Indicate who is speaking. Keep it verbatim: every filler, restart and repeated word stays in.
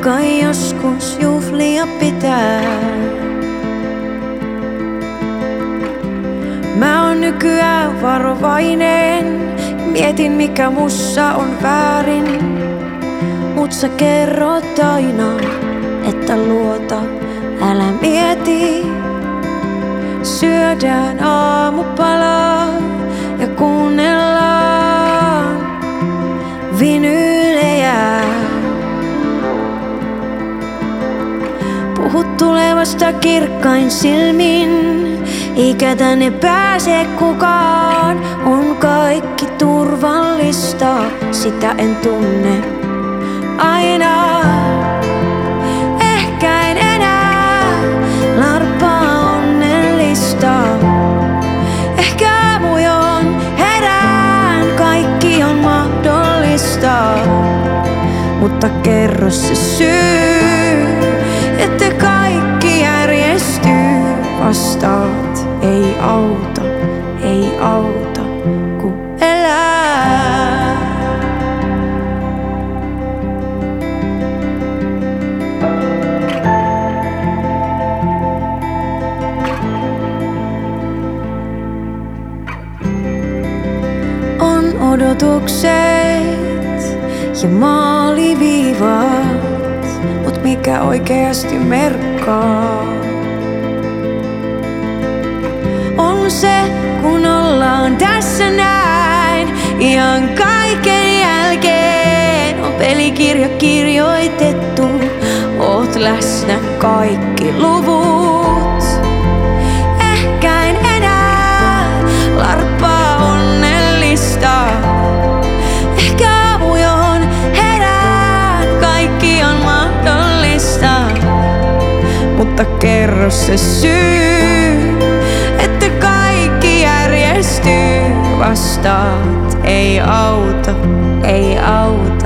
Speaker 1: kai joskus juhlia pitää. Mä oon nykyään varovainen, mietin mikä mussa on väärin. Mut sä kerrot aina, että luota, älä mieti. Syödään aamupalaa ja kuunnellaan vinyylejä. Puhut tulevasta kirkkain silmin, eikä tänne pääse kukaan. On kaikki turvallista, sitä en tunne aina. Ehkä en enää larppaa onnellista. Ehkä aamujon herään, kaikki on mahdollista. Mutta kerro se syy, että kaikki järjestyy. Vastaat, ei auta, ei auta, kun elää. On odotukset ja maaliviivat, mut mikä oikeasti merkkaa? On se, kun ollaan tässä näin, ihan kaiken jälkeen on pelikirja kirjoitettu. Oot läsnä kaikki luvut. Ehkä en enää larppaa onnellista. Ehkä aamujon herään, kaikki on mahdollista. Mutta kerro se syy, että kaikki järjestyy. Vastaat, ei auta, ei auta.